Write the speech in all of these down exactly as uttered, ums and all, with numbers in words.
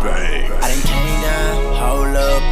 Bang. I done came down, hold up.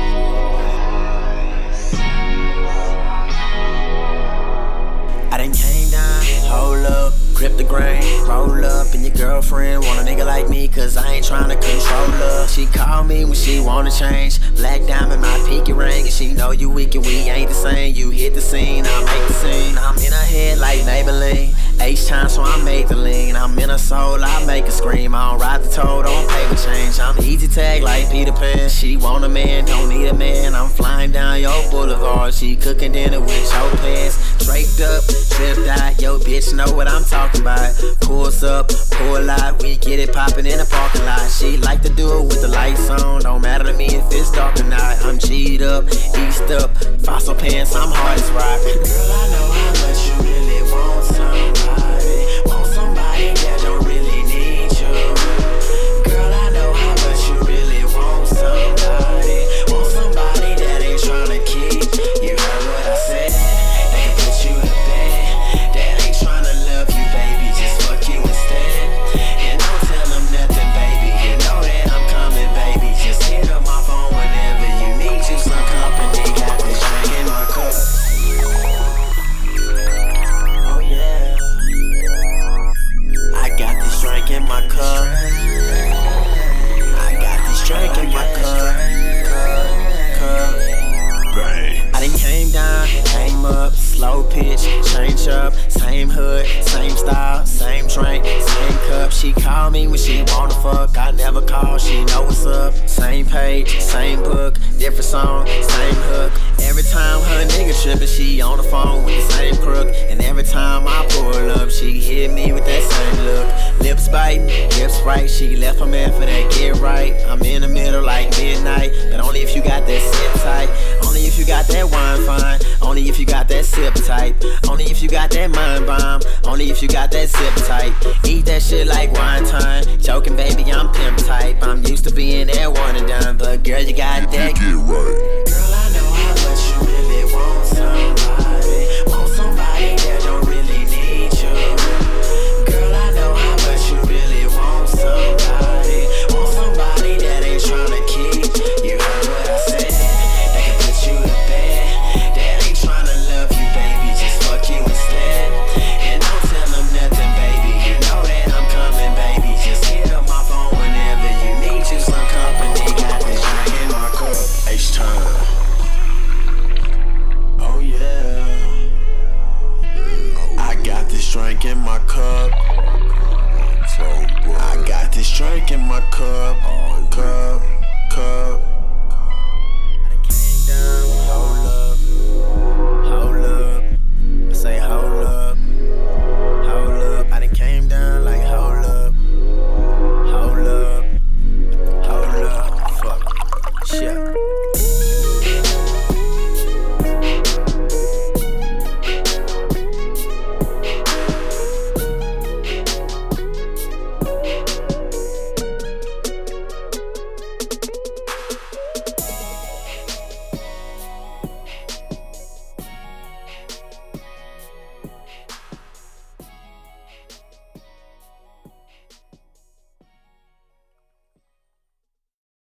I done came down, hold up. Grip the grain, roll up, and your girlfriend want a nigga like me, cause I ain't tryna control her. She call me when she wanna change. Black diamond, my pinky ring, and she know you weak and we ain't the same. You hit the scene, I make the scene. I'm in her head like Maybelline. H time, so I make the lean. I'm in her soul, I make her scream. I don't ride the toll, don't pay with change. I'm easy tag like Peter Pan. She want a man, don't need a man. I'm flying down your boulevard. She cooking dinner with your pants. Draped up, tripped out. Yo, bitch know what I'm talking about. Pulls up, pull out. We get it poppin' in the parking lot. She like to do it with the lights on. Don't matter to me if it's dark or not. I'm G'd up, east up. Fossil pants, I'm hard as rock. Girl, I know how much you really want somebody. Want somebody that don't really need you. Girl, I know how much you really want somebody. Want somebody that ain't tryna keep. You heard what I said. They can put you to bed. That ain't tryna love you, baby. Just fuck you instead. And don't tell them nothing, baby. You know that I'm coming, baby. Just hit up my phone whenever you need you some company. Got this drink in my cup. Oh yeah. I got this drink in my cup. I got this drink in my cup. Cup. Bang. I done came down, came up, slow pitch, change up, same hood, same style, same drink, same cup. She call me when she wanna fuck, I never call, she know what's up. Same page, same book, different song, same hook. Every time her nigga trippin', she on the phone with the same crook. And every time I pull up, she hit me with that same look. Lips biting, lips right, she left her man for that get right. I'm in the middle like midnight, but only if you got that sit tight. Only if you got that wine fine, only if you got that sip tight. Only if you got that mind bomb, only if you got that zip tight. Eat that shit like wine time, joking baby, I'm pimp type. I'm used to being that one and done, but girl, you got that Get right. Girl, I know how much you really want somebody. Want somebody that don't really need you. Girl, I know how much you really want somebody. Want somebody that ain't tryna keep. You heard what I said. They can put you to bed. That ain't tryna love you, baby. Just fuck you instead. And don't tell them nothing, baby. You know that I'm coming, baby. Just hit up my phone whenever you need you some company. Got this drink in my cup. H time. Oh yeah. I got this drink in my cup. I got this drink in my cup.